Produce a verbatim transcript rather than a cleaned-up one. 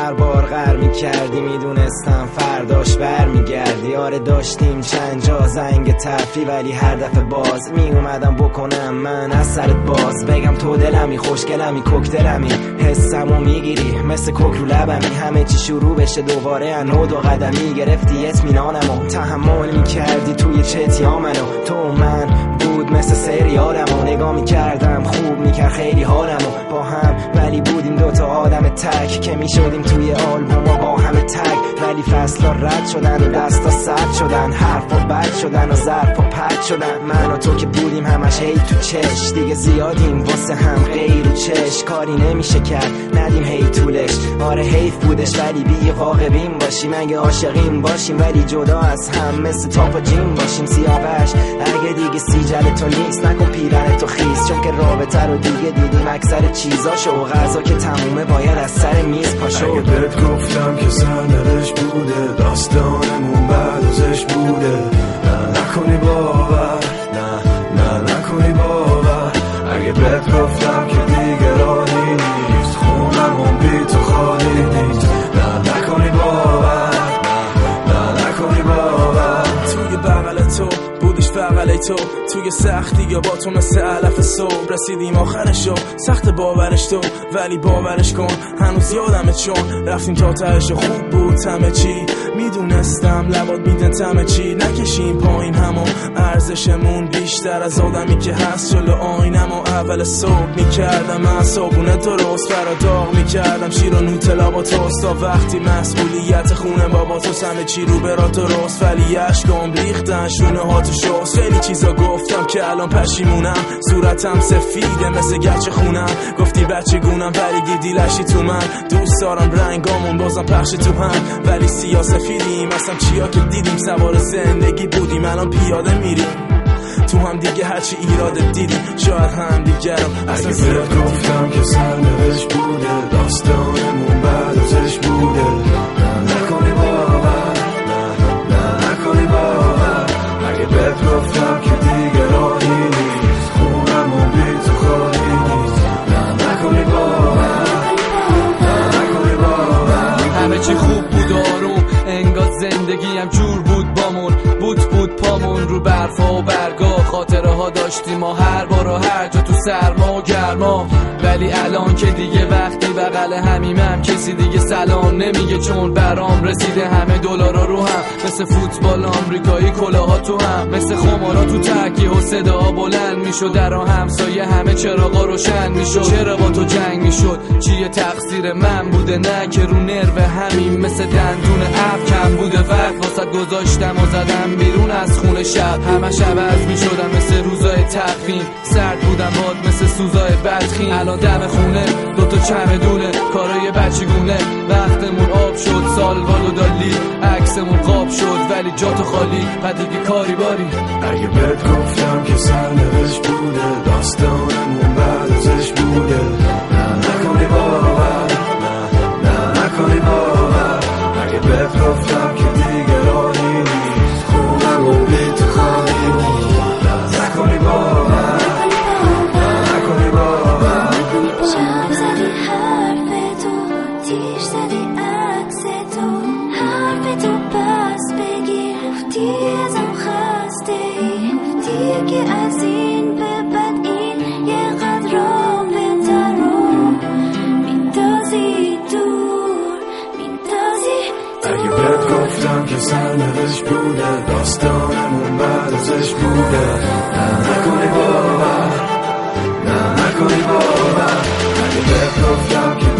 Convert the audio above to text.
هر بار غر میکردی میدونستم فرداش بر میگردی. آره داشتیم چند جا زنگ تفری ولی هر دفعه باز میومدم بکنم من از سرت باز. بگم تو دلمی خوشگلمی کوکتلمی حسمو میگیری مثل کوک رو لبمی. همه چی شروع بشه دوباره انو دو قدمی گرفتی اطمینانمو تحمل میکردی توی چتیا منو. تو من بود مثل سریالمو نگاه میکردم خوب میکرد خیلی حالمو با هم ولی بودیم دوتا آدم تک که میشدیم توی آلبوم با همه تک. ولی فصلا رد شدن و دستا سرد شدن حرفا بد شدن و ظرفا پد شدن. من و تو که بودیم همش هی تو چش دیگه زیادیم واسه هم غیر و چش. کاری نمیشه کرد ندیم هی طولش. آره حیف بودش ولی بی عاقبین باشیم اگه عاشقیم باشیم ولی جدا از هم مثل تاپ و جیم باشیم. سیاوش اگه دیگه سیجل تو نیست نکن پیرن تو خیز چون که رابطه رو دیگه دیدیم اکثر چیزاشو و غذا که تمومه باید از سر میز پاشو. اگه بهت گفتم که سرنوشت بوده داستانمون بعد ازش بوده نه نکنی باور نه نه نکنی باور. اگه بهت گفتم که دیگه راهی نیست خونمون بی تو خالی نیست نه نکنی باور نه نه نکنی باور. توی بغل تو بودیش بغل تو توی سختی یا با تو مثل علف صبح رسیدیم آخرشو سخت باورش تو ولی باورش کن هنوز یادمه چون رفتیم تا تهش خوب بود همه چی میدونستم لبات میدن تمه چی نکشیم پایین همون ارزشمون بیشتر از آدمی که هست جلو آینم و اول صبح میکردم من صابونه درست فرا داغ میکردم شیر و نوتلا با توست تا وقتی مسئولیت خونه بابا تو همه چی رو برا درست ولی عشقام ریختن شونه ها تو شست. خیلی چیزا گفتم که الان پشیمونم صورتم سفیده مثل گچ خونم گفتی بچه گونم ولی دیدی لشی تو من دوست دارم رنگامون بازم پخش تو هم ولی سیاه سفیدیم اصلا چیا که دیدیم سوار زندگی بودیم الان پیاده میریم تو هم دیگه هرچی ایرادت دیدیم شاید هم دیگرم اصلا زیاد گفتم که سرنوشت بوده داستانمون بعد ازش بوده نه نکنی باور نه نه نکنی باور. اگه بهت گفتم که دیگه راهی نیست خونمون بی تو خالی نیست نه نکنی باور نه نکنی باور. همه چی خوب بود آروم انگار زندگی هم جور بود بامون بود بود پامون رو برفا و برگا خاطره ها داشتیم ما هر بار و هر جا تو سرما و گرما ولی الان که دیگه وقتی بغل همیمم کسی دیگه سلام نمیگه چون برام رسیده همه دلارا رو هم مثل فوتبال آمریکایی کلاها تو هم مثل خمارا تو تکیه و صدا بلند میشد در همسایه همه چراغا روشن میشد چرا با تو جنگ میشد چیه تقصیر من بوده نه که رو نرو همین مثل دندون اب کم بوده وقت واسه گذاشتم و زدم بیرون از خونه شب همش عوض میشدم مثل روزای تقویم سرد بودم باد مثل سوزای بدخیم الان دم خونه دوتا چمدونه کارای بچگونه وقتمون آب شد سالوال و دالی عکسمون قاب شد ولی جاتو خالی بعد دیگه کاری باری. اگه بهت گفتم که سرنوشت بوده داستانمون بعد ازش بوده نه نکنی باور نه نه نکنی باور. اگه بهت گفتم که دیگه راهی نیست خونمون بی تو خالی نیست نه نکنی باور نه نکنی باور. شب زدی حرف تو تیش زدی عکس تو حرف تو پس بگیر گفتی ازم خسته ای گفتی که از این به بعد این یه قدر رو بهتر رو میندازی دور میندازی دور. اگه بهت گفتم که سرنوشت بوده داستانمون بعد ازش بوده نه نکنی باور نه نکنی باور. اگه بهت گفتم که